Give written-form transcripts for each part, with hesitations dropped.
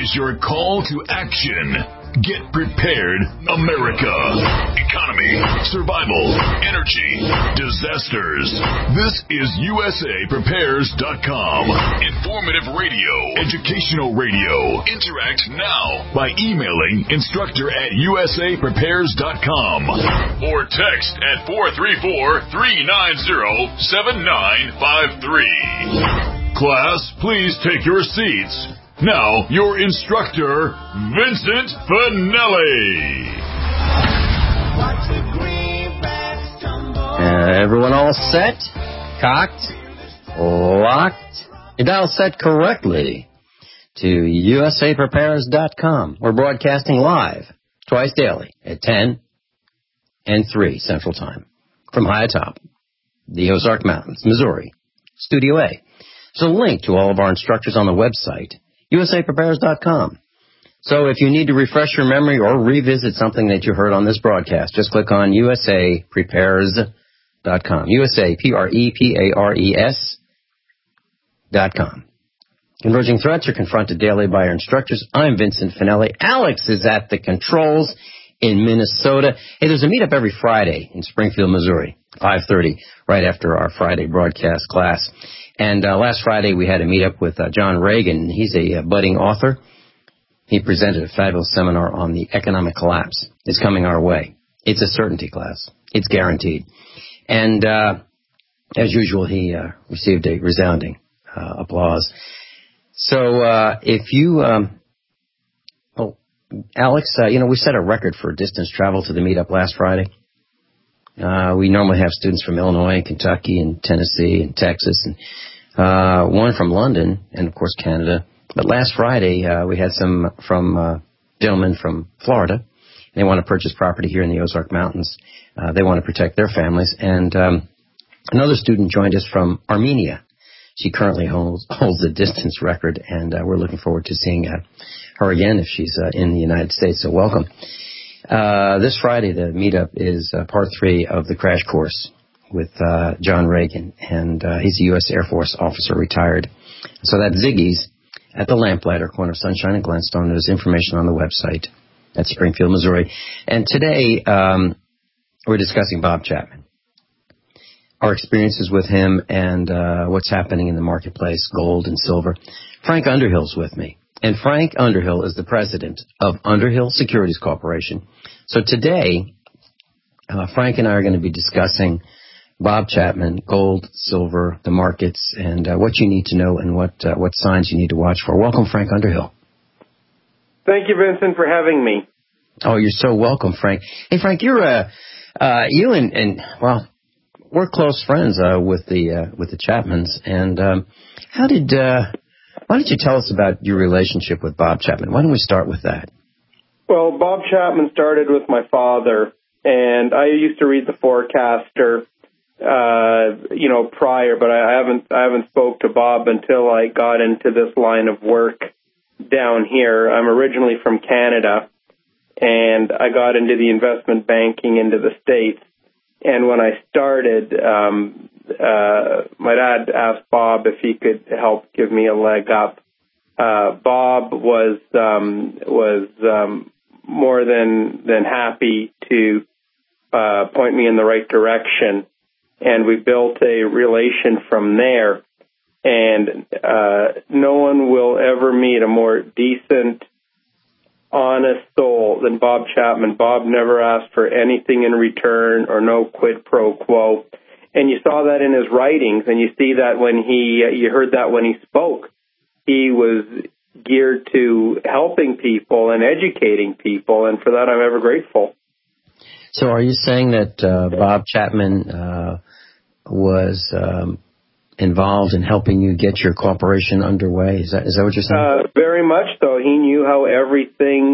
is your call to action. Get prepared, America. Economy, survival, energy, disasters. This is USAPrepares.com. Informative radio, educational radio. Interact now by emailing instructor@USAPrepares.com or text at 434-390-7953. Class, please take your seats. Now, your instructor, Vincent Finelli. Everyone all set? Cocked? Locked? Your dial set correctly to USAPrepares.com. We're broadcasting live twice daily at 10 and 3 Central Time from high atop the Ozark Mountains, Missouri, Studio A. There's a link to all of our instructors on the website, USAPrepares.com. So if you need to refresh your memory or revisit something that you heard on this broadcast, just click on USAPrepares.com. USAPrepares.com. Converging threats are confronted daily by our instructors. I'm Vincent Finelli. Alex is at the controls in Minnesota. Hey, there's a meetup every Friday in Springfield, Missouri, 5:30, right after our Friday broadcast class. And last Friday, we had a meetup with John Reagan. He's a budding author. He presented a fabulous seminar on the economic collapse. It's coming our way. It's a certainty class. It's guaranteed. And as usual, he received a resounding applause. So if you, Alex, we set a record for distance travel to the meetup last Friday. We normally have students from Illinois, Kentucky, and Tennessee, and Texas, and one from London, and of course Canada. But last Friday, we had some from gentlemen from Florida. They want to purchase property here in the Ozark Mountains. They want to protect their families. And another student joined us from Armenia. She currently holds the distance record, and we're looking forward to seeing her again if she's in the United States. So welcome. This Friday, the meetup is part 3 of the crash course with John Reagan, and he's a U.S. Air Force officer, retired. So that's Ziggy's at the Lamplighter, corner of Sunshine and Glenstone. There's information on the website at Springfield, Missouri. And today, we're discussing Bob Chapman, our experiences with him, and what's happening in the marketplace, gold and silver. Frank Underhill's with me. And Frank Underhill is the president of Underhill Securities Corporation. So today, Frank and I are going to be discussing Bob Chapman, gold, silver, the markets, and what you need to know and what signs you need to watch for. Welcome, Frank Underhill. Thank you, Vincent, for having me. Oh, you're so welcome, Frank. Hey, Frank, you're we're close friends with the Chapmans. And why don't you tell us about your relationship with Bob Chapman? Why don't we start with that? Well, Bob Chapman started with my father, and I used to read the Forecaster, prior, but I haven't spoke to Bob until I got into this line of work down here. I'm originally from Canada, and I got into the investment banking into the States. And when I started, my dad asked Bob if he could help give me a leg up. Bob was more than happy to point me in the right direction, and we built a relation from there. And no one will ever meet a more decent, honest soul than Bob Chapman. Bob never asked for anything in return or no quid pro quo. And you saw that in his writings, and you see that when you heard that when he spoke. He was geared to helping people and educating people, and for that I'm ever grateful. So are you saying that Bob Chapman was involved in helping you get your corporation underway? Is that what you're saying? Very much so. He knew how everything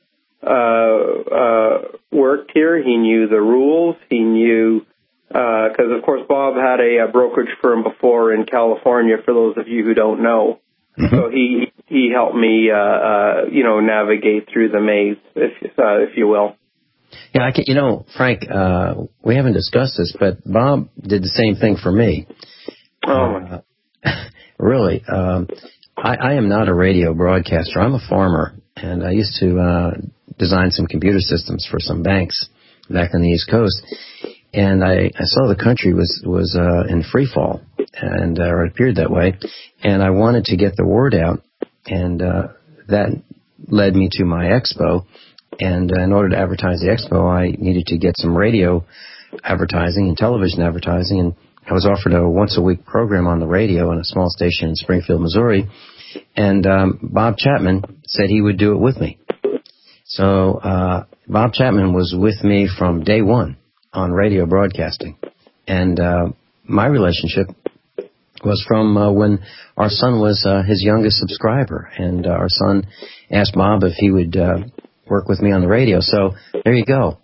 worked here. He knew the rules. He knew, because of course Bob had a brokerage firm before in California, for those of you who don't know. Mm-hmm. So he helped me, navigate through the maze, if you will. Yeah, Frank, we haven't discussed this, but Bob did the same thing for me. Oh. Really. I am not a radio broadcaster. I'm a farmer, and I used to design some computer systems for some banks back on the East Coast. And I saw the country was in free fall, and or it appeared that way. And I wanted to get the word out, and that led me to my expo. And in order to advertise the expo, I needed to get some radio advertising and television advertising. And I was offered a once-a-week program on the radio on a small station in Springfield, Missouri. And Bob Chapman said he would do it with me. So Bob Chapman was with me from day one on radio broadcasting. And my relationship was from when our son was his youngest subscriber. And our son asked Bob if he would work with me on the radio. So there you go.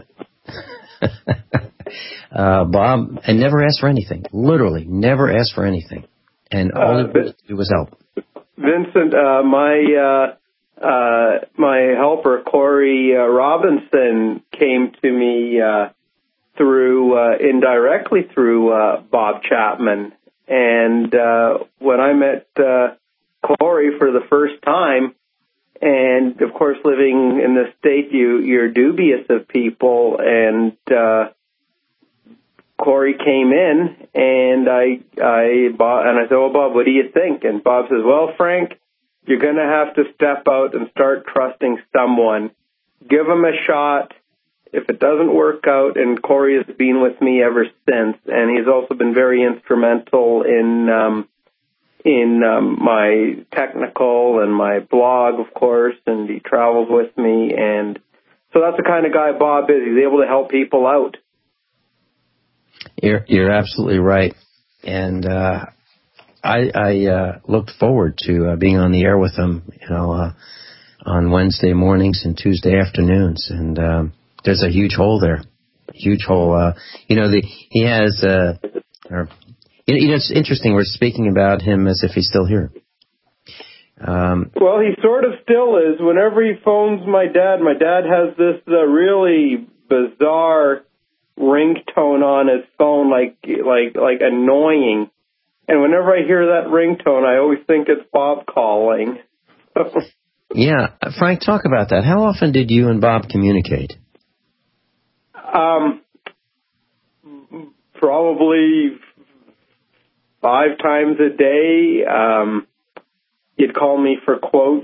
Bob, and never asked for anything. Literally, never asked for anything. And all he wanted to do was help. Vincent, my helper, Corey Robinson, came to me indirectly through Bob Chapman. And when I met Corey for the first time, and of course living in the state, you're dubious of people, and Corey came in, and I said, "Well, Bob, what do you think?" And Bob says, "Well, Frank, you're going to have to step out and start trusting someone. Give them a shot. If it doesn't work out," and Corey has been with me ever since, and he's also been very instrumental in my technical and my blog, of course, and he travels with me, and so that's the kind of guy Bob is. He's able to help people out. You're absolutely right, and I looked forward to being on the air with him, on Wednesday mornings and Tuesday afternoons, and there's a huge hole there, huge hole. He has. It's interesting. We're speaking about him as if he's still here. Well, he sort of still is. Whenever he phones my dad has this really bizarre ringtone on his phone, like annoying. And whenever I hear that ringtone, I always think it's Bob calling. Yeah, Frank, talk about that. How often did you and Bob communicate? Probably 5 times a day. He'd call me for quotes,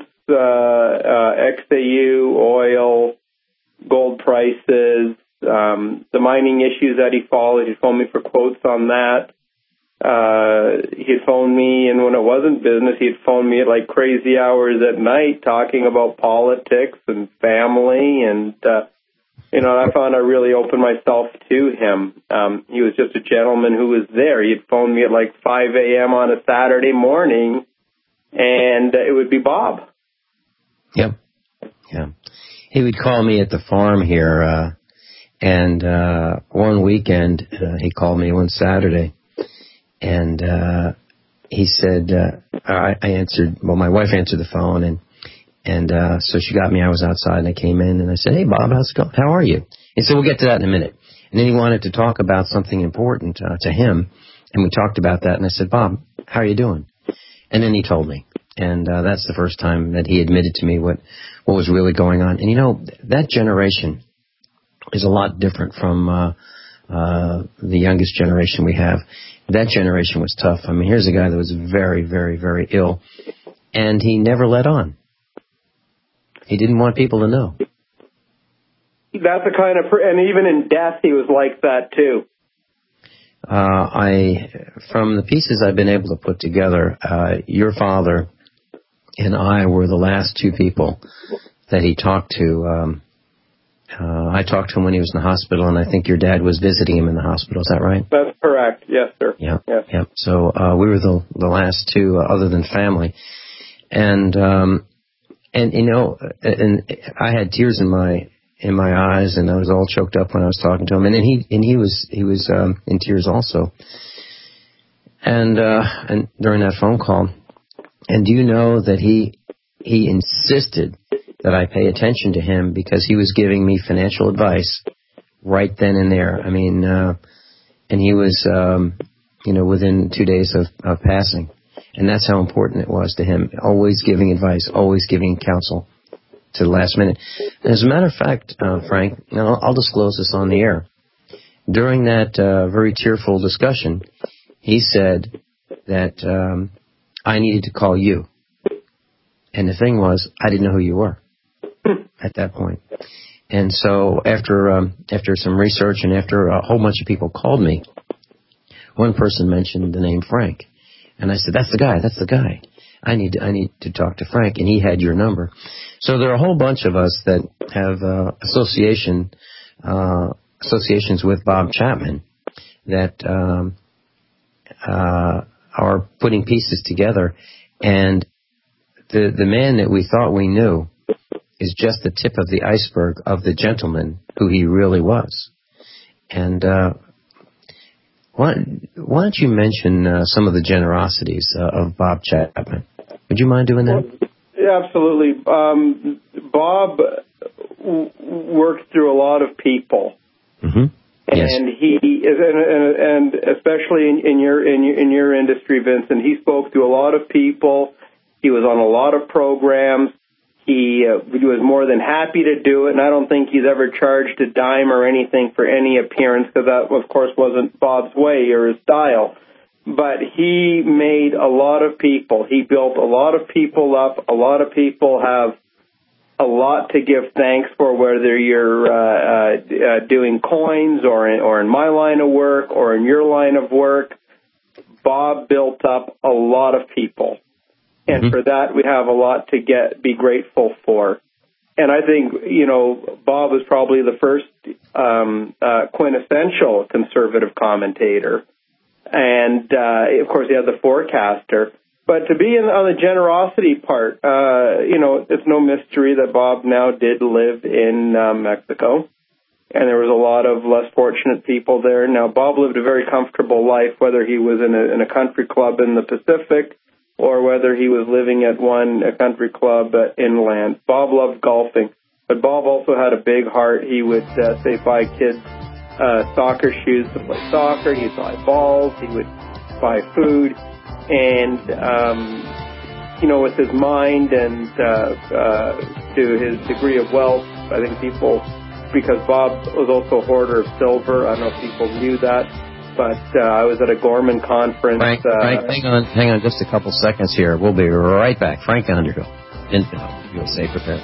XAU, oil, gold prices, the mining issues that he followed. He'd phone me for quotes on that. He'd phone me, and when it wasn't business, he'd phone me at like crazy hours at night talking about politics and family, and I found I really opened myself to him. He was just a gentleman who was there. He'd phone me at like 5 a.m. on a Saturday morning, and it would be Bob. Yep. Yeah. He would call me at the farm here, and one weekend he called me one Saturday, and he said, I answered, well, my wife answered the phone, and so she got me. I was outside, and I came in, and I said, "Hey, Bob, how's it going? How are you?" He said, "We'll get to that in a minute." And then he wanted to talk about something important to him, and we talked about that, and I said, "Bob, how are you doing?" And then he told me, and that's the first time that he admitted to me what was really going on. And, that generation is a lot different from the youngest generation we have. That generation was tough. I mean, here's a guy that was very, very, very ill, and he never let on. He didn't want people to know. That's the kind of, and even in death, he was like that too. From the pieces I've been able to put together, your father and I were the last 2 people that he talked to. I talked to him when he was in the hospital, and I think your dad was visiting him in the hospital. Is that right? That's correct. Yes, sir. Yeah. Yes. Yeah. So we were the last 2, other than family, and I had tears in my eyes, and I was all choked up when I was talking to him, and he was in tears also, and during that phone call, and do you know that he insisted that I pay attention to him because he was giving me financial advice right then and there. I mean, and he was, within 2 days of passing. And that's how important it was to him, always giving advice, always giving counsel to the last minute. As a matter of fact, Frank, I'll disclose this on the air. During that very tearful discussion, he said that I needed to call you. And the thing was, I didn't know who you were at that point. And so after some research and after a whole bunch of people called me, one person mentioned the name Frank. And I said, that's the guy. I need to talk to Frank. And he had your number. So there are a whole bunch of us that have associations with Bob Chapman that are putting pieces together. And the man that we thought we knew is just the tip of the iceberg of the gentleman who he really was. And why don't you mention some of the generosities of Bob Chapman? Would you mind doing that? Yeah, absolutely. Bob worked through a lot of people, mm-hmm. Yes. And he is, and especially in your industry, Vincent, he spoke to a lot of people. He was on a lot of programs. He was more than happy to do it, and I don't think he's ever charged a dime or anything for any appearance, because that, of course, wasn't Bob's way or his style. But he made a lot of people. He built a lot of people up. A lot of people have a lot to give thanks for, whether you're doing coins or in my line of work or in your line of work. Bob built up a lot of people. And mm-hmm. for that, we have a lot to be grateful for. And I think, Bob was probably the first quintessential conservative commentator. And, of course, he had the forecaster. But to be on the generosity part, it's no mystery that Bob now did live in Mexico. And there was a lot of less fortunate people there. Now, Bob lived a very comfortable life, whether he was in a country club in the Pacific or whether he was living at a country club inland. Bob loved golfing, but Bob also had a big heart. He would, say, buy kids soccer shoes to play soccer. He'd buy balls. He would buy food. And, with his mind and to his degree of wealth, I think people, because Bob was also a hoarder of silver, I don't know if people knew that, but I was at a Gorman conference. Frank, hang on just a couple seconds here. We'll be right back. Frank Underhill, USA Prepare.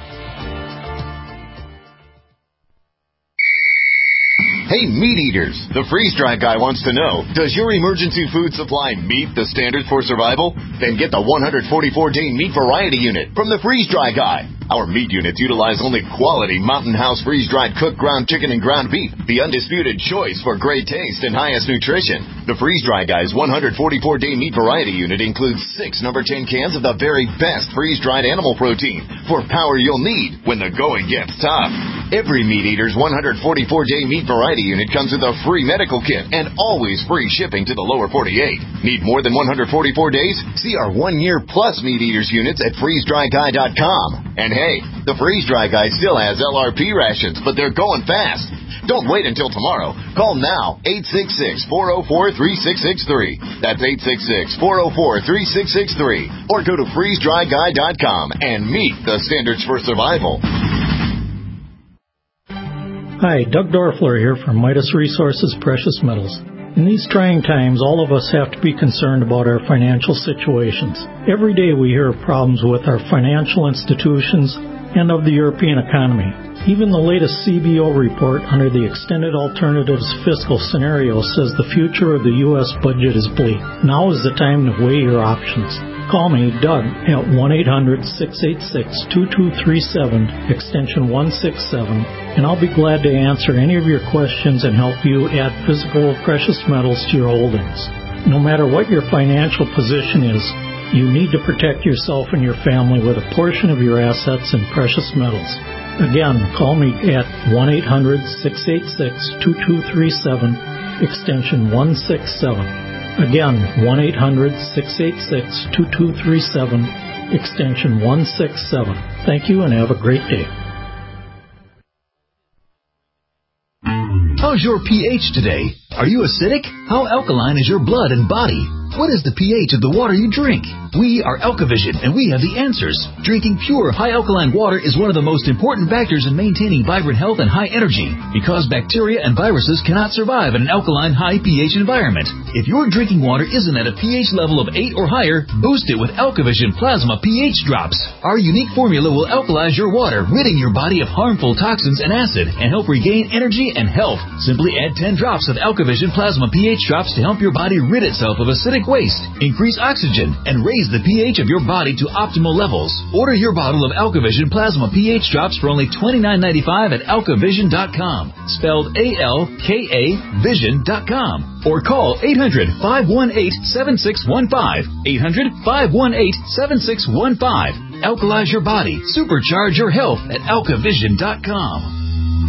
Hey, meat eaters, the freeze-dry guy wants to know, does your emergency food supply meet the standards for survival? Then get the 144-day meat variety unit from the freeze-dry guy. Our meat units utilize only quality Mountain House freeze-dried cooked ground chicken and ground beef, the undisputed choice for great taste and highest nutrition. The freeze-dry guy's 144-day meat variety unit includes 6 number 10 cans of the very best freeze-dried animal protein for power you'll need when the going gets tough. Every meat eater's 144-day meat variety unit comes with a free medical kit and always free shipping to the lower 48. Need more than 144 days? See our 1-year plus meat eaters units at freezedryguy.com. And hey, the freeze-dry guy still has LRP rations, but they're going fast. Don't wait until tomorrow. Call now, 866-404-3663. That's 866-404-3663. Or go to freezedryguy.com and meet the standards for survival. Hi, Doug Dorfler here from Midas Resources Precious Metals. In these trying times, all of us have to be concerned about our financial situations. Every day we hear of problems with our financial institutions and of the European economy. Even the latest CBO report under the Extended Alternatives Fiscal Scenario says the future of the U.S. budget is bleak. Now is the time to weigh your options. Call me, Doug, at 1-800-686-2237, extension 167, and I'll be glad to answer any of your questions and help you add physical precious metals to your holdings. No matter what your financial position is, you need to protect yourself and your family with a portion of your assets in precious metals. Again, call me at 1-800-686-2237, extension 167. Again, 1-800-686-2237, extension 167. Thank you and have a great day. How's your pH today? Are you acidic? How alkaline is your blood and body? What is the pH of the water you drink? We are Alkavision, and we have the answers. Drinking pure, high alkaline water is one of the most important factors in maintaining vibrant health and high energy, because bacteria and viruses cannot survive in an alkaline, high pH environment. If your drinking water isn't at a pH level of 8 or higher, boost it with Alkavision Plasma pH Drops. Our unique formula will alkalize your water, ridding your body of harmful toxins and acid, and help regain energy and health. Simply add 10 drops of Alkavision Plasma pH Drops to help your body rid itself of acidic waste, increase oxygen, and raise the pH of your body to optimal levels. Order your bottle of Alkavision Plasma pH Drops for only $29.95 at alkavision.com, spelled A-L-K-A vision.com, or call 800-518-7615, 800-518-7615. Alkalize your body, supercharge your health at alkavision.com.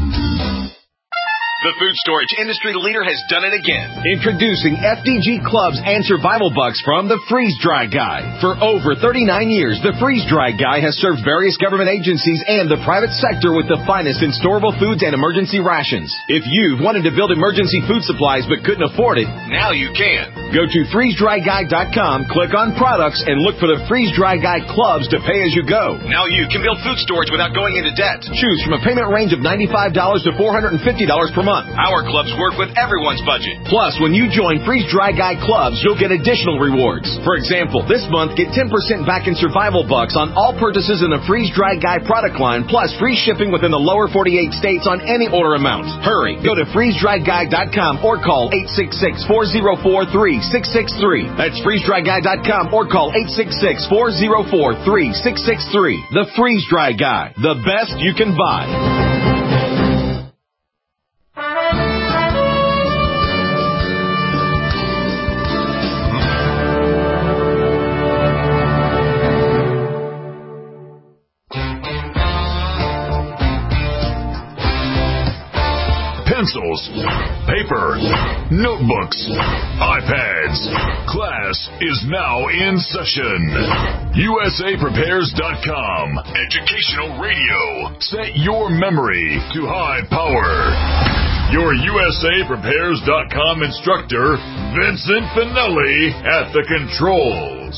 The food storage industry leader has done it again. Introducing FDG Clubs and Survival Bucks from the Freeze Dry Guy. For over 39 years, the Freeze Dry Guy has served various government agencies and the private sector with the finest in storable foods and emergency rations. If you've wanted to build emergency food supplies but couldn't afford it, now you can. Go to freezedryguy.com, click on products, and look for the Freeze Dry Guy Clubs to pay as you go. Now you can build food storage without going into debt. Choose from a payment range of $95 to $450 per month. Our clubs work with everyone's budget. Plus, when you join Freeze Dry Guy Clubs, you'll get additional rewards. For example, this month, get 10% back in Survival Bucks on all purchases in the Freeze Dry Guy product line, plus free shipping within the lower 48 states on any order amount. Hurry. Go to freezedryguy.com or call 866-404-3663. That's freezedryguy.com or call 866-404-3663. The Freeze Dry Guy. The best you can buy. Pencils, paper, notebooks, iPads. Class is now in session. USAPrepares.com. Educational radio. Set your memory to high power. Your USAPrepares.com instructor, Vincent Finelli, at the controls.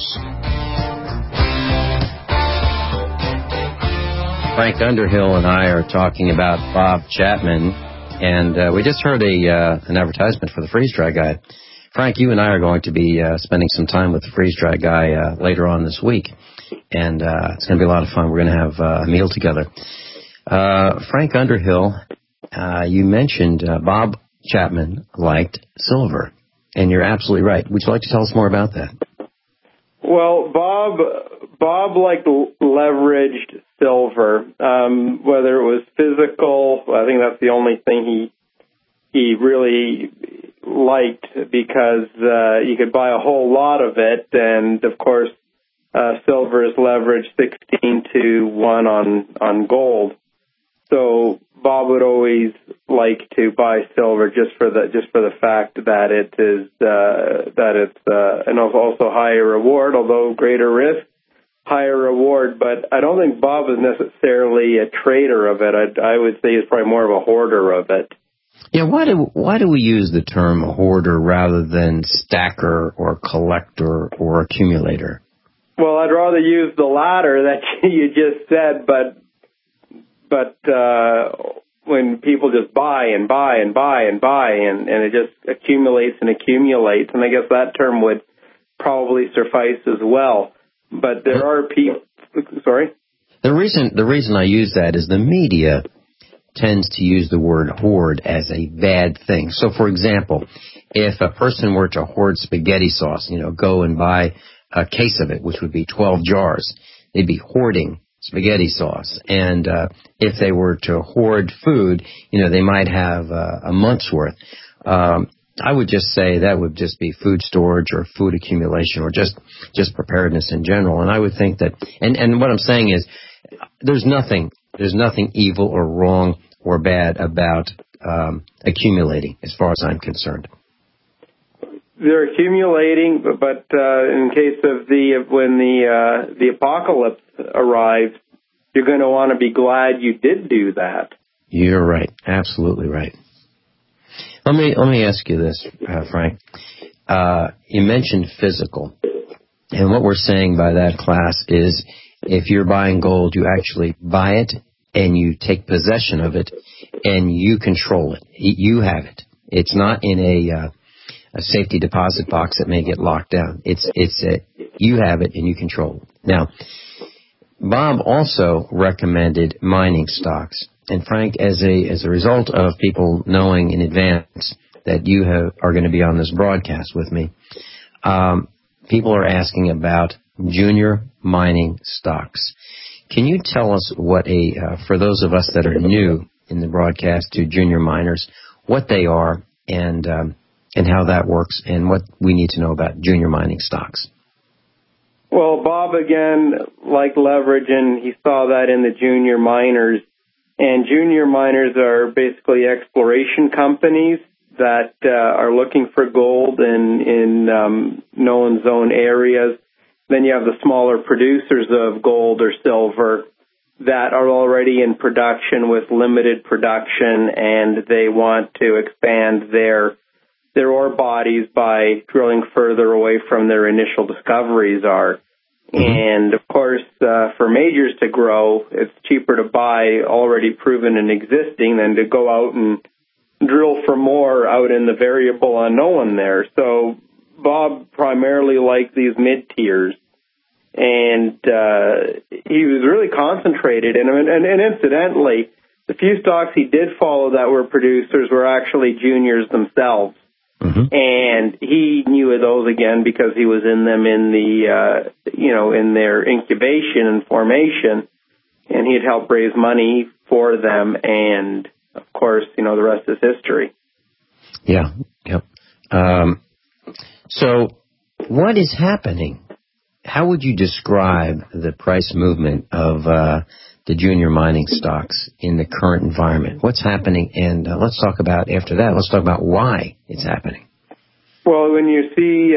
Frank Underhill and I are talking about Bob Chapman. And we just heard an advertisement for the Freeze Dry Guy. Frank, you and I are going to be spending some time with the Freeze Dry Guy later on this week. And it's going to be a lot of fun. We're going to have a meal together. Frank Underhill, you mentioned Bob Chapman liked silver. And you're absolutely right. Would you like to tell us more about that? Well, Bob liked leveraged silver, whether it was physical. I think that's the only thing he really liked, because you could buy a whole lot of it, and of course, silver is leveraged 16-1 on gold. So Bob would always like to buy silver just for the fact that it is and also higher reward, although greater risk, higher reward. But I don't think Bob is necessarily a trader of it. I would say he's probably more of a hoarder of it. Yeah, why do we use the term hoarder rather than stacker or collector or accumulator? Well, I'd rather use the latter that you just said, but when people just buy and buy and buy and buy, and it just accumulates and accumulates, and I guess that term would probably suffice as well. But there are people. Sorry. The reason I use that is the media tends to use the word hoard as a bad thing. So, for example, if a person were to hoard spaghetti sauce, go and buy a case of it, which would be 12 jars, they'd be hoarding spaghetti sauce. And if they were to hoard food, they might have a month's worth. I would just say that would just be food storage or food accumulation or just preparedness in general. And I would think that, and what I'm saying is, there's nothing evil or wrong or bad about accumulating, as far as I'm concerned. They're accumulating, but in case of when the apocalypse arrives, you're going to want to be glad you did do that. You're right, absolutely right. Let me ask you this, Frank. you mentioned physical. And what we're saying by that, class, is if you're buying gold, you actually buy it and you take possession of it and you control it. You have it. It's not in a safety deposit box that may get locked down. You have it and you control it. Now, Bob also recommended mining stocks. And Frank, as a result of people knowing in advance that you are going to be on this broadcast with me, people are asking about junior mining stocks. Can you tell us what for those of us that are new in the broadcast to junior miners, what they are and how that works and what we need to know about junior mining stocks? Well, Bob, again, like leverage, and he saw that in the junior miners. And junior miners are basically exploration companies that are looking for gold in known zone areas. Then you have the smaller producers of gold or silver that are already in production with limited production, and they want to expand their ore bodies by drilling further away from their initial discoveries are. And, of course, for majors to grow, it's cheaper to buy already proven and existing than to go out and drill for more out in the variable unknown there. So Bob primarily liked these mid-tiers, and he was really concentrated. And incidentally, the few stocks he did follow that were producers were actually juniors themselves. And he knew of those again because he was in them in the, in their incubation and formation, and he had helped raise money for them. And of course, the rest is history. Yeah. Yep. So what is happening? How would you describe the price movement of the junior mining stocks in the current environment? What's happening? And let's talk about, after that, let's talk about why it's happening. Well, when you see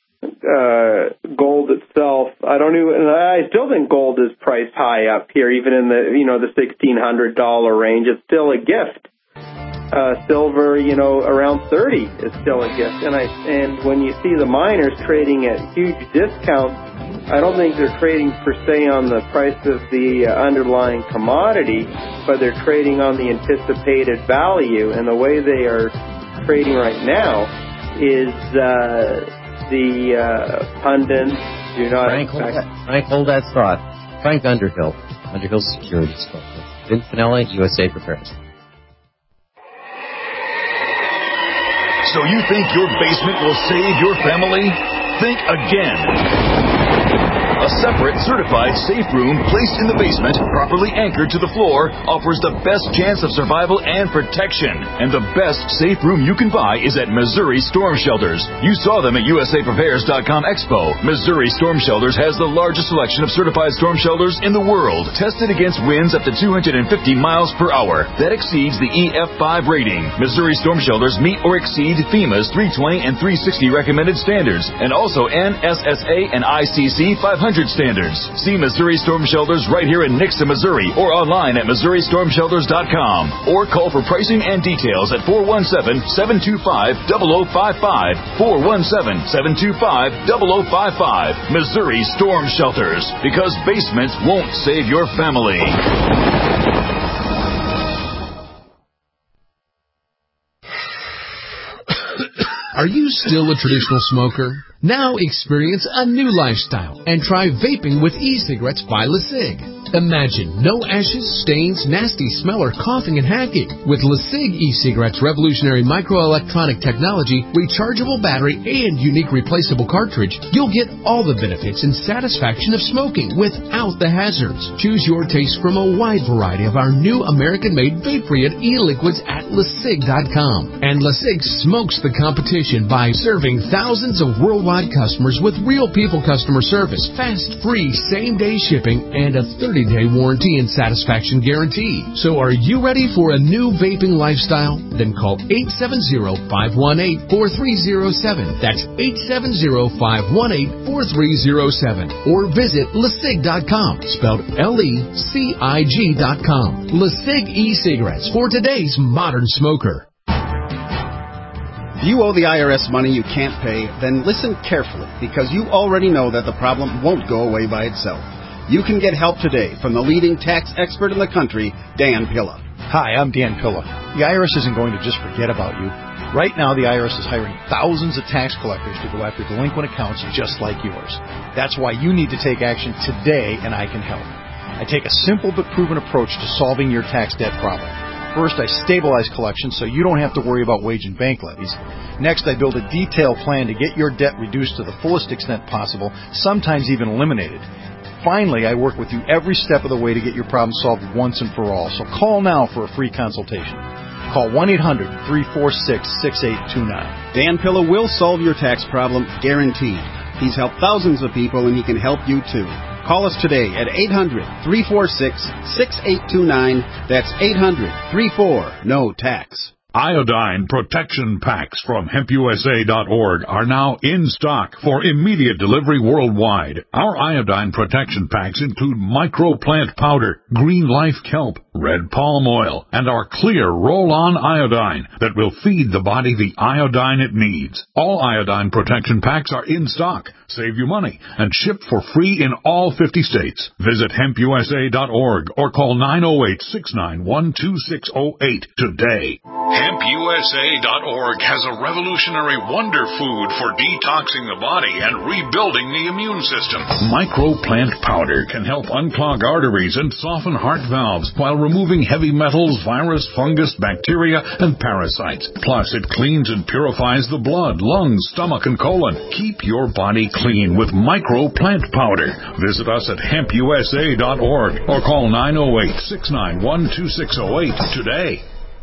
gold itself, I still think gold is priced high up here, even in the $1,600 range. It's still a gift. Silver, around 30 is still a gift. And when you see the miners trading at huge discounts, I don't think they're trading per se on the price of the underlying commodity, but they're trading on the anticipated value. And the way they are trading right now is the pundits do not Frank, hold that thought. Frank Underhill, Underhill Securities. Vince Finelli, USA Prepares. So you think your basement will save your family? Think again. A separate, certified safe room placed in the basement, properly anchored to the floor, offers the best chance of survival and protection. And the best safe room you can buy is at Missouri Storm Shelters. You saw them at USAPrepares.com Expo. Missouri Storm Shelters has the largest selection of certified storm shelters in the world, tested against winds up to 250 miles per hour. That exceeds the EF5 rating. Missouri Storm Shelters meet or exceed FEMA's 320 and 360 recommended standards, and also NSSA and ICC 500 standards. See Missouri Storm Shelters right here in Nixa, Missouri, or online at MissouriStormShelters.com, or call for pricing and details at 417-725-0055, 417-725-0055. Missouri Storm Shelters, because basements won't save your family. Are you still a traditional smoker? Now experience a new lifestyle and try vaping with e-cigarettes by LeSig. Imagine no ashes, stains, nasty smell, or coughing and hacking. With LeSig e-cigarettes' revolutionary microelectronic technology, rechargeable battery, and unique replaceable cartridge, you'll get all the benefits and satisfaction of smoking without the hazards. Choose your taste from a wide variety of our new American-made vape-free e-liquids at LeSig.com. And LeSig smokes the competition by serving thousands of worldwide customers with real people customer service, fast, free, same-day shipping, and a 30-day warranty and satisfaction guarantee. So are you ready for a new vaping lifestyle? Then call 870-518-4307. That's 870-518-4307. Or visit LeSig.com, spelled LECIG.com. LeSig e-cigarettes for today's modern smoker. If you owe the IRS money you can't pay, then listen carefully, because you already know that the problem won't go away by itself. You can get help today from the leading tax expert in the country, Dan Pilla. Hi, I'm Dan Pilla. The IRS isn't going to just forget about you. Right now, the IRS is hiring thousands of tax collectors to go after delinquent accounts just like yours. That's why you need to take action today, and I can help. I take a simple but proven approach to solving your tax debt problem. First, I stabilize collections so you don't have to worry about wage and bank levies. Next, I build a detailed plan to get your debt reduced to the fullest extent possible, sometimes even eliminated. Finally, I work with you every step of the way to get your problem solved once and for all. So call now for a free consultation. Call 1-800-346-6829. Dan Pilla will solve your tax problem, guaranteed. He's helped thousands of people, and he can help you too. Call us today at 800-346-6829. That's 800-34-NO-TAX. Iodine protection packs from HempUSA.org are now in stock for immediate delivery worldwide. Our iodine protection packs include microplant powder, green life kelp, red palm oil, and our clear roll-on iodine that will feed the body the iodine it needs. All iodine protection packs are in stock, save you money, and shipped for free in all 50 states. Visit HempUSA.org or call 908-691-2608 today. HempUSA.org has a revolutionary wonder food for detoxing the body and rebuilding the immune system. Microplant powder can help unclog arteries and soften heart valves while removing heavy metals, virus, fungus, bacteria, and parasites. Plus, it cleans and purifies the blood, lungs, stomach, and colon. Keep your body clean with Microplant powder. Visit us at HempUSA.org or call 908-691-2608 today.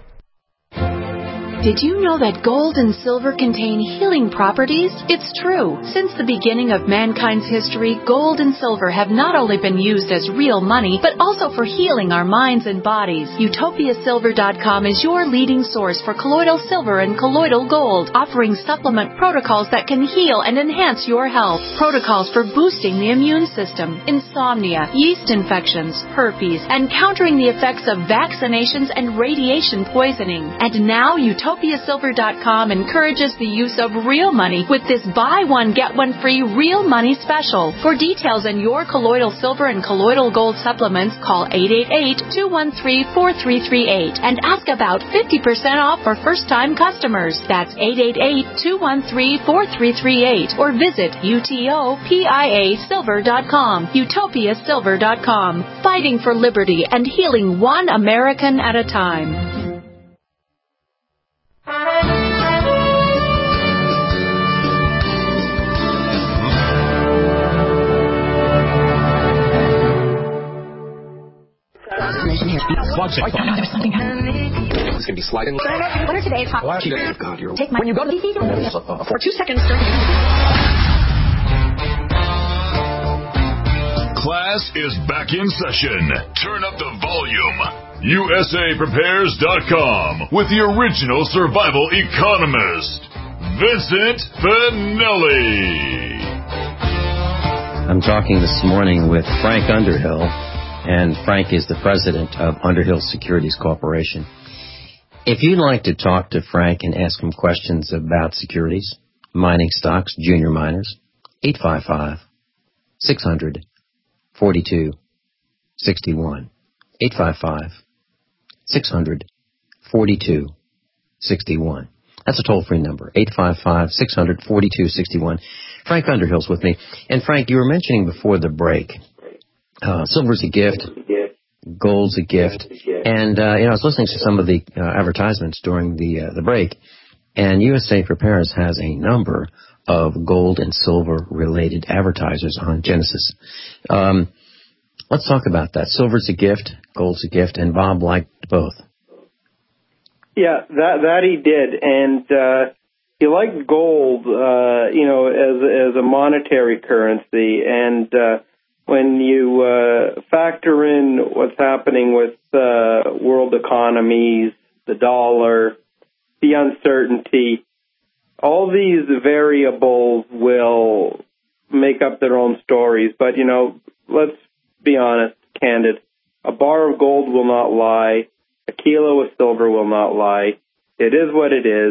Did you know that gold and silver contain healing properties? It's true. Since the beginning of mankind's history, gold and silver have not only been used as real money, but also for healing our minds and bodies. UtopiaSilver.com is your leading source for colloidal silver and colloidal gold, offering supplement protocols that can heal and enhance your health. Protocols for boosting the immune system, insomnia, yeast infections, herpes, and countering the effects of vaccinations and radiation poisoning. And now UtopiaSilver.com encourages the use of real money with this buy one, get one free real money special. For details on your colloidal silver and colloidal gold supplements, call 888-213-4338 and ask about 50% off for first-time customers. That's 888-213-4338 or visit UTOPIASilver.com. UtopiaSilver.com. Fighting for liberty and healing one American at a time. There's something happening. It's going to be sliding. What are today's hot? God, you're... Take my... When you go to the TV, for 2 seconds. Class is back in session. Turn up the volume. USAPrepares.com with the original survival economist, Vincent Finelli. I'm talking this morning with Frank Underhill, and Frank is the president of Underhill Securities Corporation. If you'd like to talk to Frank and ask him questions about securities, mining stocks, junior miners, 855-600-4261. 855-600-4261. That's a toll-free number, 855-600-4261. Frank Underhill's with me. And Frank, you were mentioning before the break, silver's a gift, gold's a gift. And, I was listening to some of the advertisements during the break, and USA Prepares has a number of gold and silver-related advertisers on Genesis. Let's talk about that. Silver's a gift, gold's a gift, and Bob liked both. Yeah, that he did, and he liked gold, as a monetary currency, and when you factor in what's happening with world economies, the dollar, the uncertainty, all these variables will make up their own stories. But, let's be honest, candid. A bar of gold will not lie. A kilo of silver will not lie. It is what it is.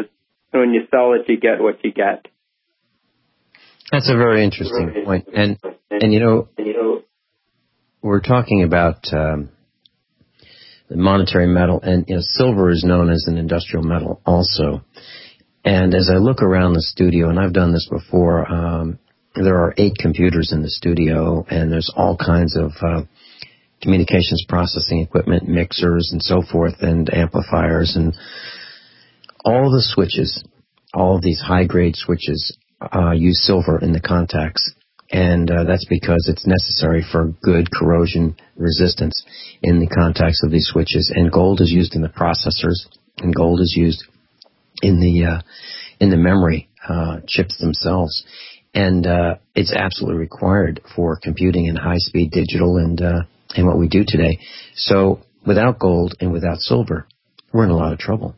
And when you sell it, you get what you get. That's a very interesting point. And you know, we're talking about the monetary metal, and you know, silver is known as an industrial metal also. And as I look around the studio, and I've done this before, there are 8 computers in the studio, and there's all kinds of communications processing equipment, mixers, and so forth, and amplifiers, and all the switches, all of these high-grade switches use silver in the contacts. And that's because it's necessary for good corrosion resistance in the contacts of these switches. And gold is used in the processors, and gold is used in the memory chips themselves. And it's absolutely required for computing in high-speed digital and what we do today. So without gold and without silver, we're in a lot of trouble.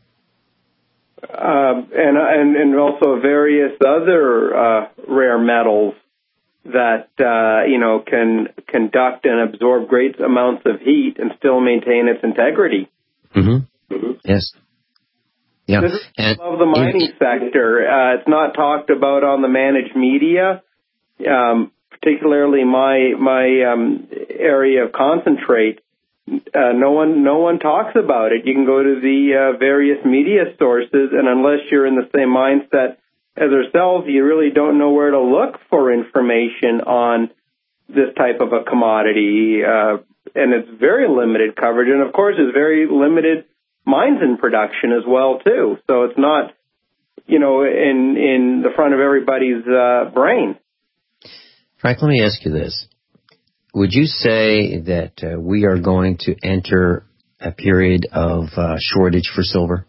And also various other rare metals that can conduct and absorb great amounts of heat and still maintain its integrity. Yes. Yeah. This is of the mining sector. It's not talked about on the managed media, particularly my area of concentrate. No one talks about it. You can go to the various media sources, and unless you're in the same mindset as ourselves, you really don't know where to look for information on this type of a commodity. And it's very limited coverage, and of course, it's very limited mines in production as well too. So it's not, in the front of everybody's brain. Frank, let me ask you this. Would you say that we are going to enter a period of shortage for silver?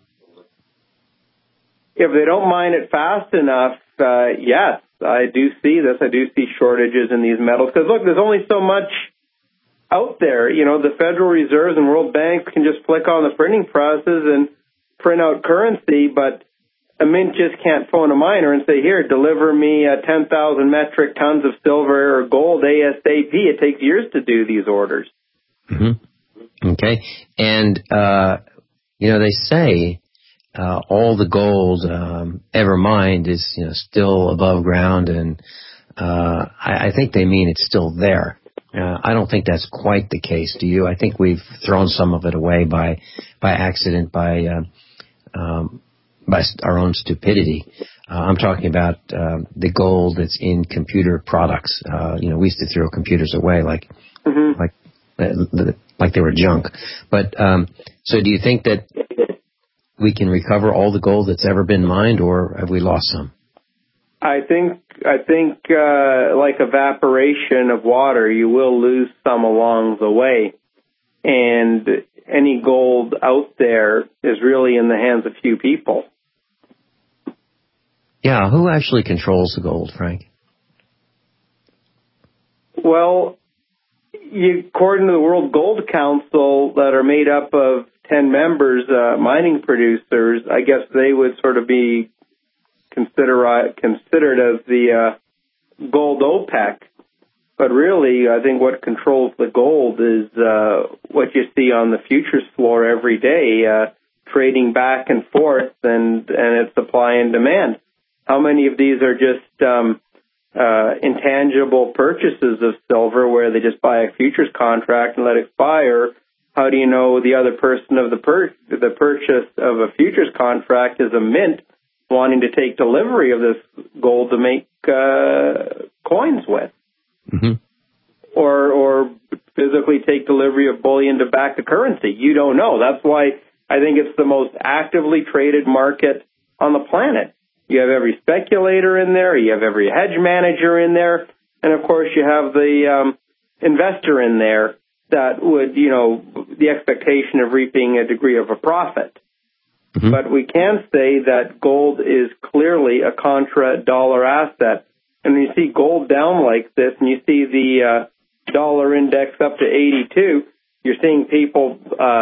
If they don't mine it fast enough, yes, I do see this. I do see shortages in these metals. Because, look, there's only so much out there. The Federal Reserve and World Bank can just flick on the printing presses and print out currency, but a mint just can't phone a miner and say, here, deliver me 10,000 metric tons of silver or gold ASAP. It takes years to do these orders. Okay. And, they say all the gold ever mined is, still above ground, and I think they mean it's still there. I don't think that's quite the case, do you? I think we've thrown some of it away by accident, by our own stupidity. I'm talking about the gold that's in computer products. We used to throw computers away like they were junk. But so do you think that we can recover all the gold that's ever been mined, or have we lost some? I think like evaporation of water, you will lose some along the way. And any gold out there is really in the hands of few people. Yeah, who actually controls the gold, Frank? Well, according to the World Gold Council, that are made up of 10 members, mining producers, I guess they would sort of be considered as the gold OPEC. But really, I think what controls the gold is what you see on the futures floor every day, trading back and forth, and its supply and demand. How many of these are just intangible purchases of silver where they just buy a futures contract and let it expire? How do you know the other person of the purchase of a futures contract is a mint wanting to take delivery of this gold to make coins with? Or physically take delivery of bullion to back the currency? You don't know. That's why I think it's the most actively traded market on the planet. You have every speculator in there, you have every hedge manager in there, and of course you have the investor in there that would, the expectation of reaping a degree of a profit. But we can say that gold is clearly a contra-dollar asset. And when you see gold down like this, and you see the dollar index up to 82, you're seeing people,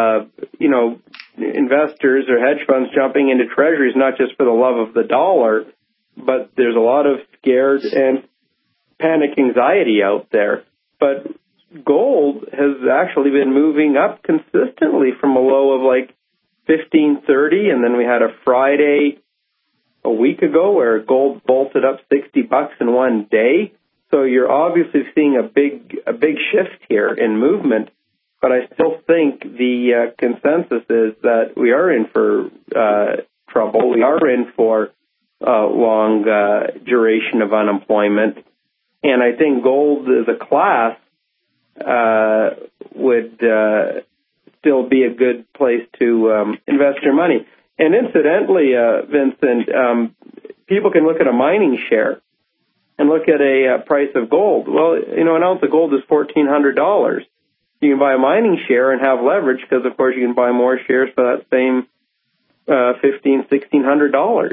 investors or hedge funds jumping into treasuries, not just for the love of the dollar, but there's a lot of scared and panic anxiety out there. But gold has actually been moving up consistently from a low of like 1530, and then we had a Friday a week ago where gold bolted up $60 in one day. So you're obviously seeing a big shift here in movement. But I still think the consensus is that we are in for trouble. We are in for long duration of unemployment. And I think gold as a class would still be a good place to invest your money. And incidentally, Vincent, people can look at a mining share and look at a price of gold. Well, an ounce of gold is $1,400. You can buy a mining share and have leverage because, of course, you can buy more shares for that same $1,500, $1,600.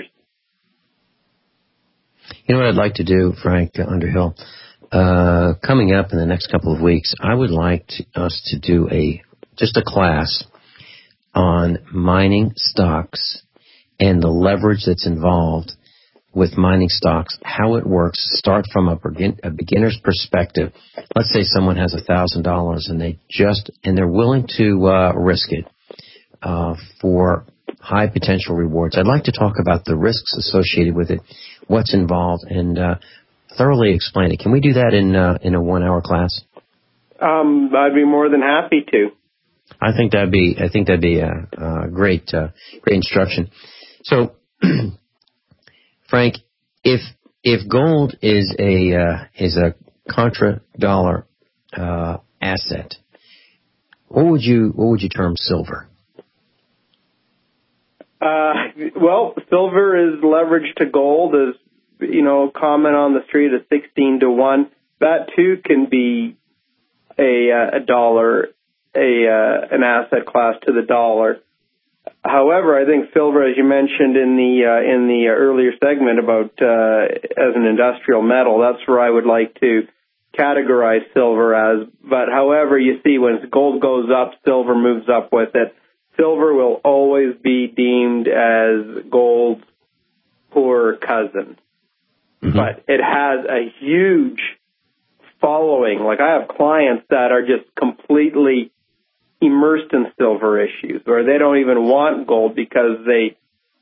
You know what I'd like to do, Frank Underhill? Coming up in the next couple of weeks, I would like us to do just a class on mining stocks and the leverage that's involved with mining stocks, how it works, start from a beginner's perspective. Let's say someone has $1,000 and they're willing to risk it for high potential rewards. I'd like to talk about the risks associated with it, what's involved, and thoroughly explain it. Can we do that in a 1 hour class? I'd be more than happy to. I think that'd be a great instruction. So, Frank, if gold is a contra dollar asset, what would you term silver? Well, silver is leveraged to gold, as common on the street is 16-1. That too can be a dollar, an asset class to the dollar. However, I think silver, as you mentioned in the earlier segment about as an industrial metal, that's where I would like to categorize silver as. But however, you see when gold goes up, silver moves up with it. Silver will always be deemed as gold's poor cousin. Mm-hmm. But it has a huge following. Like I have clients that are just completely immersed in silver issues, or they don't even want gold because they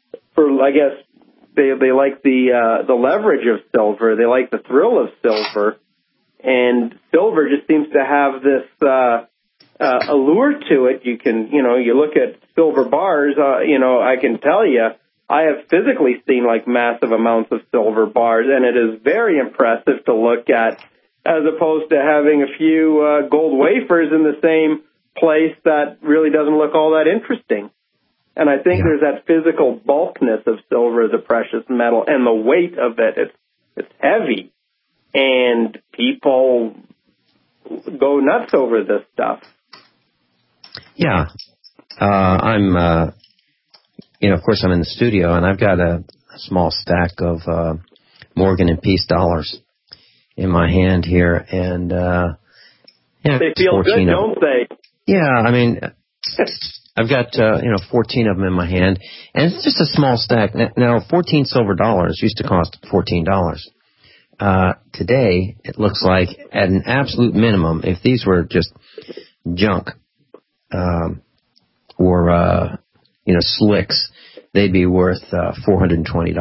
like the leverage of silver. They like the thrill of silver, and silver just seems to have this allure to it. You can, you look at silver bars. I can tell you, I have physically seen like massive amounts of silver bars, and it is very impressive to look at, as opposed to having a few gold wafers in the same place that really doesn't look all that interesting. And I think there's that physical bulkness of silver as a precious metal, and the weight of it. It's heavy, and people go nuts over this stuff. Yeah. I'm, of course I'm in the studio, and I've got a small stack of Morgan and Peace dollars in my hand here, and they feel good, don't they? Yeah, I mean, I've got 14 of them in my hand, and it's just a small stack. Now, 14 silver dollars used to cost $14. Today, it looks like at an absolute minimum, if these were just junk or slicks, they'd be worth $420.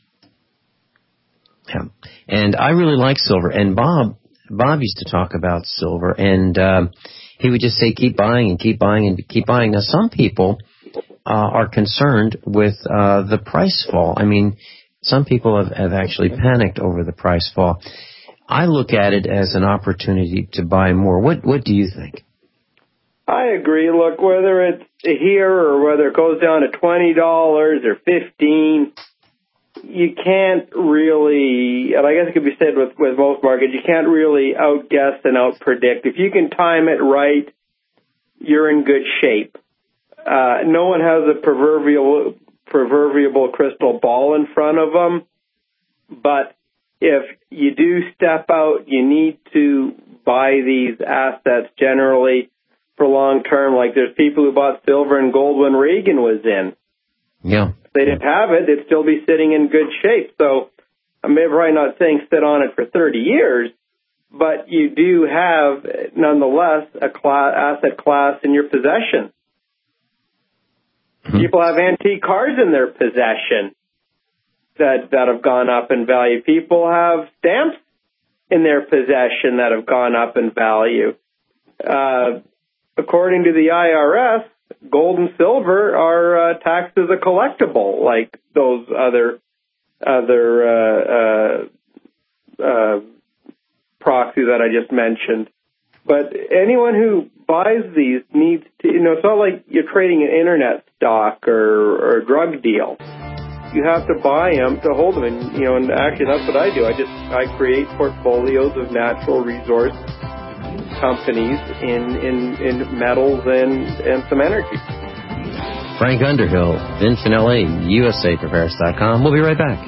Yeah. And I really like silver. And Bob used to talk about silver, and he would just say, keep buying and keep buying and keep buying. Now, some people are concerned with the price fall. I mean, some people have actually panicked over the price fall. I look at it as an opportunity to buy more. What do you think? I agree. Look, whether it's here or whether it goes down to $20 or $15, you can't really, and I guess it could be said with most markets, you can't really outguess and outpredict. If you can time it right, you're in good shape. No one has a proverbial crystal ball in front of them, but if you do step out, you need to buy these assets generally for long term. Like there's people who bought silver and gold when Reagan was in. Yeah. If they didn't have it, they'd still be sitting in good shape. So I'm probably not saying sit on it for 30 years, but you do have, nonetheless, asset class in your possession. Mm-hmm. People have antique cars in their possession. that have gone up in value. People have stamps in their possession that have gone up in value. According to the IRS, gold and silver are taxed as a collectible, like those other proxies that I just mentioned. But anyone who buys these needs to, it's not like you're trading an internet stock or a drug deal. You have to buy them to hold them, and actually that's what I do. I create portfolios of natural resource companies in metals and some energy. Frank Underhill, Vin Finelli, USAPrepares.com. We'll be right back.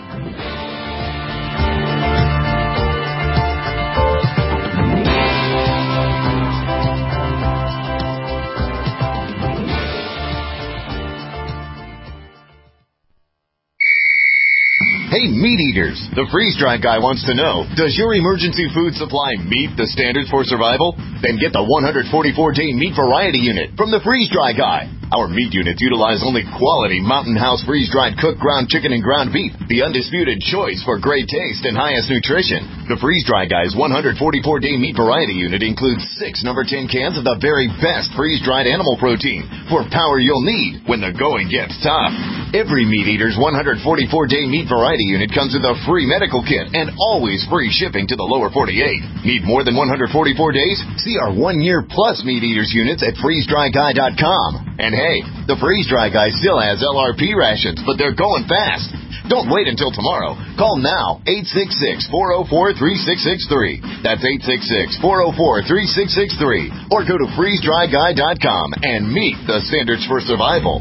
Hey, meat eaters, the freeze-dry guy wants to know, does your emergency food supply meet the standards for survival? Then get the 144-day meat variety unit from the freeze-dry guy. Our meat units utilize only quality Mountain House freeze-dried cooked ground chicken and ground beef, the undisputed choice for great taste and highest nutrition. The freeze-dry guy's 144-day meat variety unit includes 6 number 10 cans of the very best freeze-dried animal protein for power you'll need when the going gets tough. Every meat eater's 144-day meat variety unit comes with a free medical kit and always free shipping to the lower 48. Need more than 144 days? See our 1-year plus meat eaters units at freezedryguy.com. And hey, the freeze-dry guy still has LRP rations, but they're going fast. Don't wait until tomorrow. Call now, 866-404-3663. That's 866-404-3663. Or go to freezedryguy.com and meet the standards for survival.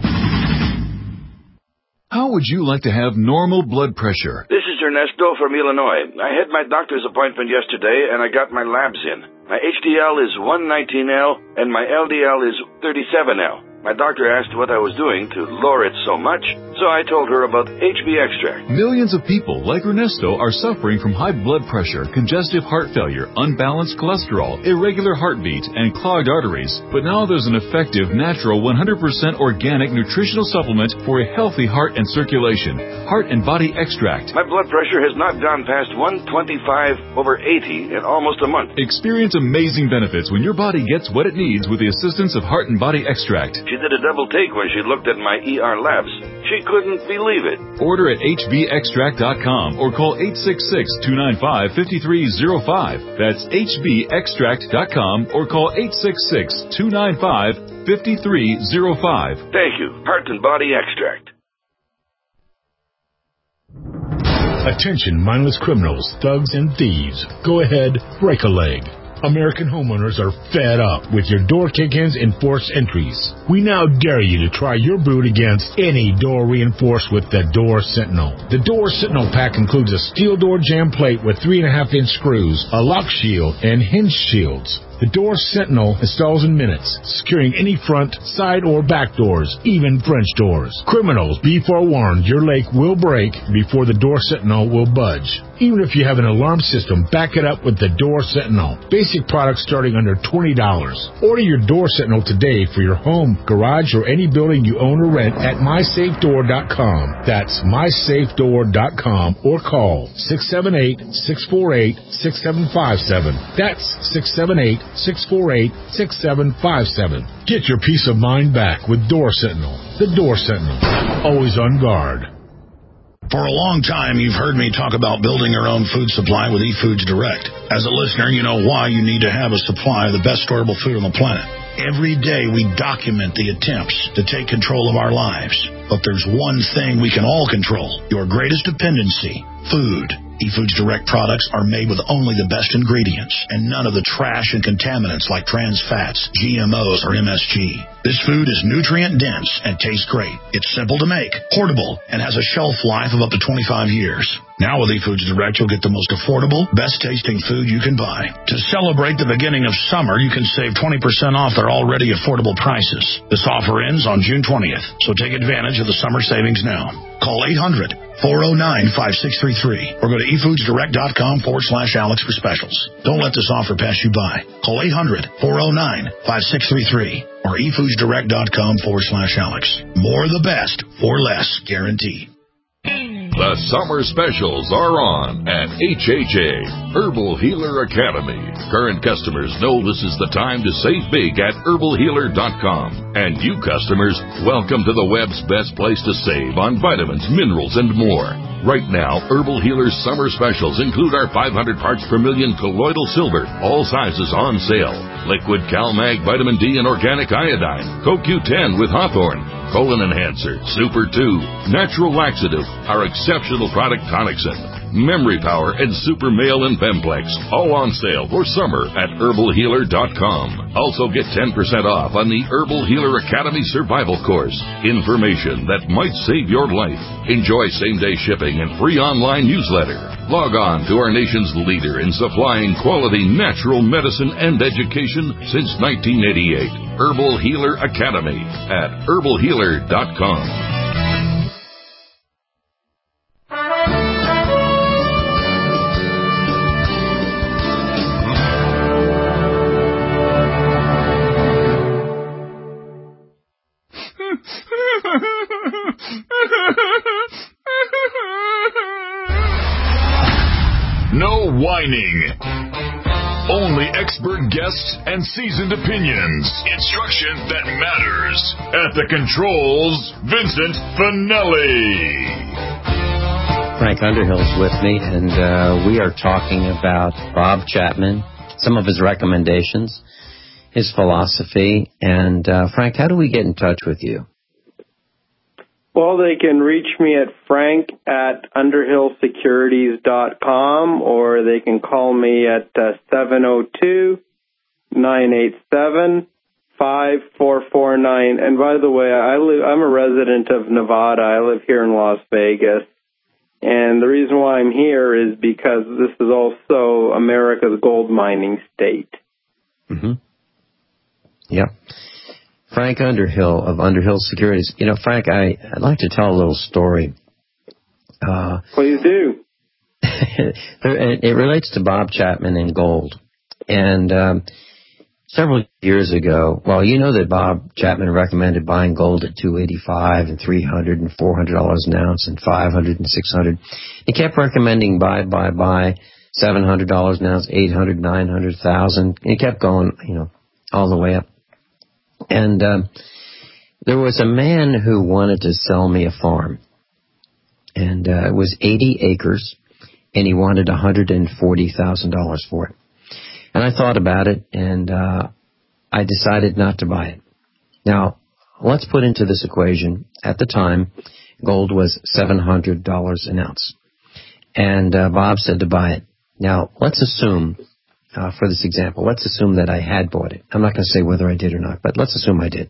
How would you like to have normal blood pressure? This is Ernesto from Illinois. I had my doctor's appointment yesterday, and I got my labs in. My HDL is 119L, and my LDL is 37L. My doctor asked what I was doing to lower it so much, so I told her about HB Extract. Millions of people like Ernesto are suffering from high blood pressure, congestive heart failure, unbalanced cholesterol, irregular heartbeat, and clogged arteries. But now there's an effective, natural, 100% organic nutritional supplement for a healthy heart and circulation. Heart and Body Extract. My blood pressure has not gone past 125/80 in almost a month. Experience amazing benefits when your body gets what it needs with the assistance of Heart and Body Extract. She did a double take when she looked at my ER labs. She couldn't believe it. Order at hbextract.com or call 866-295-5305. That's hbextract.com or call 866-295-5305. Thank you. Heart and Body Extract. Attention, mindless criminals, thugs, and thieves. Go ahead, break a leg. American homeowners are fed up with your door kick-ins and forced entries. We now dare you to try your boot against any door reinforced with the Door Sentinel. The Door Sentinel pack includes a steel door jam plate with 3.5-inch screws, a lock shield, and hinge shields. The Door Sentinel installs in minutes, securing any front, side, or back doors, even French doors. Criminals, be forewarned, your leg will break before the Door Sentinel will budge. Even if you have an alarm system, back it up with the Door Sentinel. Basic products starting under $20. Order your Door Sentinel today for your home, garage, or any building you own or rent at mysafedoor.com. That's mysafedoor.com or call 678-648-6757. That's 678-648-6757. Get your peace of mind back with Door Sentinel. The Door Sentinel. Always on guard. For a long time, you've heard me talk about building your own food supply with eFoods Direct. As a listener, you know why you need to have a supply of the best storable food on the planet. Every day, we document the attempts to take control of our lives. But there's one thing we can all control, your greatest dependency, food. eFoods Direct products are made with only the best ingredients and none of the trash and contaminants like trans fats, GMOs, or MSG. This food is nutrient-dense and tastes great. It's simple to make, portable, and has a shelf life of up to 25 years. Now with eFoods Direct, you'll get the most affordable, best-tasting food you can buy. To celebrate the beginning of summer, you can save 20% off their already affordable prices. This offer ends on June 20th, so take advantage of the summer savings now. Call 800-409-5633 or go to efoodsdirect.com/Alex for specials. Don't let this offer pass you by. Call 800-409-5633 or efoodsdirect.com/Alex. More of the best for less, guaranteed. The summer specials are on at HHA, Herbal Healer Academy. Current customers know this is the time to save big at herbalhealer.com. And you customers, welcome to the web's best place to save on vitamins, minerals, and more. Right now, Herbal Healer's summer specials include our 500 parts per million colloidal silver, all sizes on sale. Liquid CalMag Vitamin D and Organic Iodine, CoQ10 with Hawthorne, Colon Enhancer, Super 2, Natural Laxative, our exceptional product Tonicsyn, Memory Power, and Super Male and Femplex, all on sale for summer at herbalhealer.com. Also get 10% off on the Herbal Healer Academy Survival Course. Information that might save your life. Enjoy same-day shipping and free online newsletter. Log on to our nation's leader in supplying quality natural medicine and education since 1988. Herbal Healer Academy at herbalhealer.com. No whining. Only expert guests and seasoned opinions. Instruction that matters. At the controls, Vincent Finelli. Frank Underhill's with me, and we are talking about Bob Chapman, some of his recommendations, his philosophy. And Frank, how do we get in touch with you? Well, they can reach me at frank@underhillsecurities.com, or they can call me at 702-987-5449. And by the way, I'm a resident of Nevada. I live here in Las Vegas. And the reason why I'm here is because this is also America's gold mining state. Mm-hmm. Yep. Frank Underhill of Underhill Securities. You know, Frank, I'd like to tell a little story. Please do. It relates to Bob Chapman and gold. And several years ago, well, you know that Bob Chapman recommended buying gold at $285 and $300 and $400 an ounce and $500 and $600. He kept recommending buy, $700 an ounce, $800, $900, $1,000. He kept going, all the way up. And there was a man who wanted to sell me a farm, and it was 80 acres, and he wanted $140,000 for it. And I thought about it, and I decided not to buy it. Now, let's put into this equation, at the time, gold was $700 an ounce, and Bob said to buy it. Now, let's assume... for this example, let's assume that I had bought it. I'm not going to say whether I did or not, but let's assume I did.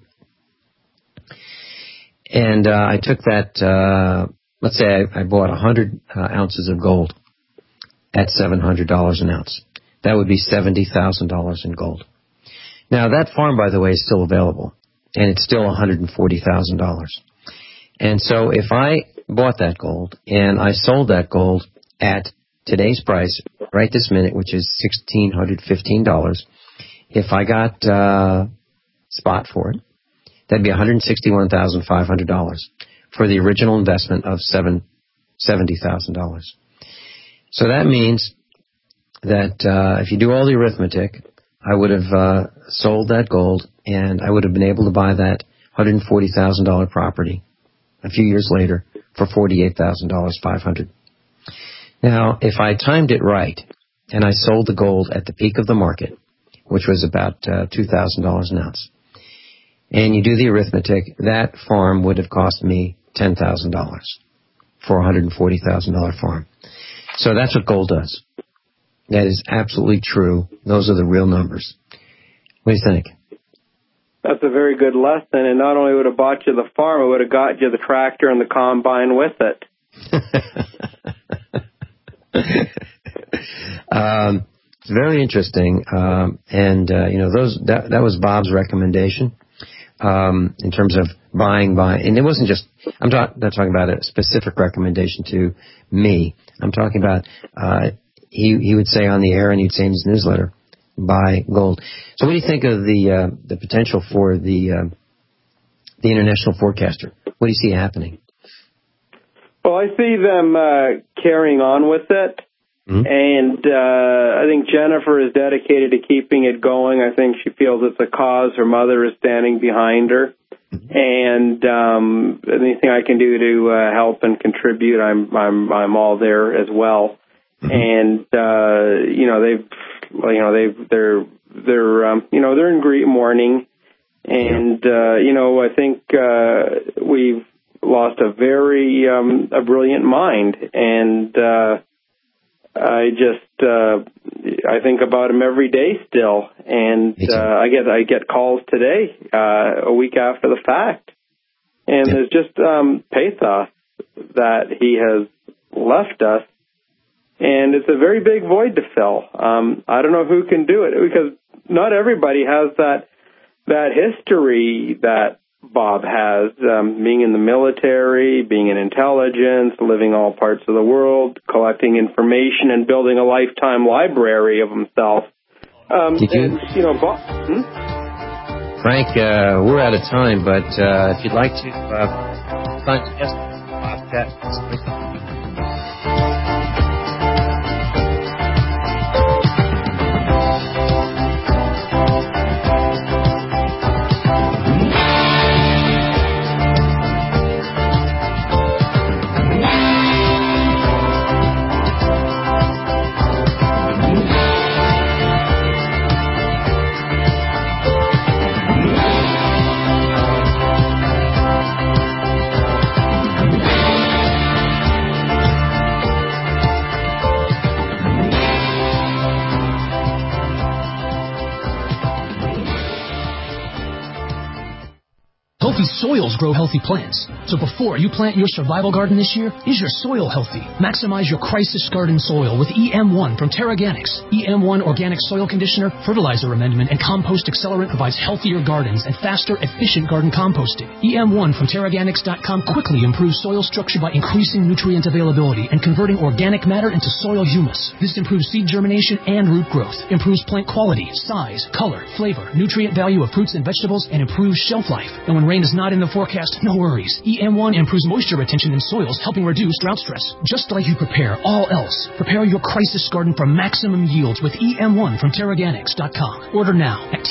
And I took that, let's say I bought 100 ounces of gold at $700 an ounce. That would be $70,000 in gold. Now, that farm, by the way, is still available, and it's still $140,000. And so if I bought that gold and I sold that gold at today's price, right this minute, which is $1,615, if I got spot for it, that'd be $161,500 for the original investment of $70,000. So that means that if you do all the arithmetic, I would have sold that gold, and I would have been able to buy that $140,000 property a few years later for $48,500. Now, if I timed it right, and I sold the gold at the peak of the market, which was about $2,000 an ounce, and you do the arithmetic, that farm would have cost me $10,000 for a $140,000 farm. So that's what gold does. That is absolutely true. Those are the real numbers. What do you think? That's a very good lesson, and not only would have bought you the farm, it would have got you the tractor and the combine with it. It's very interesting, and that was Bob's recommendation in terms of buying, and it wasn't just. I'm not talking about a specific recommendation to me. I'm talking about he would say on the air, and he'd say in his newsletter, buy gold. So, what do you think of the potential for the international forecaster? What do you see happening? Well, I see them carrying on with it. And I think Jennifer is dedicated to keeping it going. I think she feels it's a cause. Her mother is standing behind her. And anything I can do to help and contribute, I'm all there as well. And they're in mourning. And I think we've lost a very a brilliant mind. And I think about him every day still, and I get calls today, a week after the fact, and there's just pathos that he has left us, and it's a very big void to fill. I don't know who can do it, because not everybody has that history that Bob has, being in the military, being in intelligence, living all parts of the world, collecting information, and building a lifetime library of himself. Bob, Frank, we're out of time, but if you'd like to find a guest, Healthy soils grow healthy plants. So before you plant your survival garden this year, is your soil healthy? Maximize your crisis garden soil with EM1 from Terraganics. EM1 Organic Soil Conditioner, Fertilizer Amendment, and Compost Accelerant provides healthier gardens and faster, efficient garden composting. EM1 from Terraganics.com quickly improves soil structure by increasing nutrient availability and converting organic matter into soil humus. This improves seed germination and root growth, improves plant quality, size, color, flavor, nutrient value of fruits and vegetables, and improves shelf life. And when rain is not in the forecast, no worries. EM1 improves moisture retention in soils, helping reduce drought stress. Just like you prepare all else, prepare your crisis garden for maximum yields with EM1 from Terraganics.com. Order now at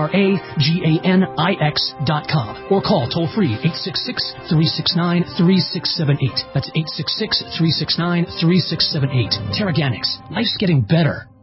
TERAGANIX.com or call toll-free 866-369-3678. That's 866-369-3678. Terraganics. Life's getting better.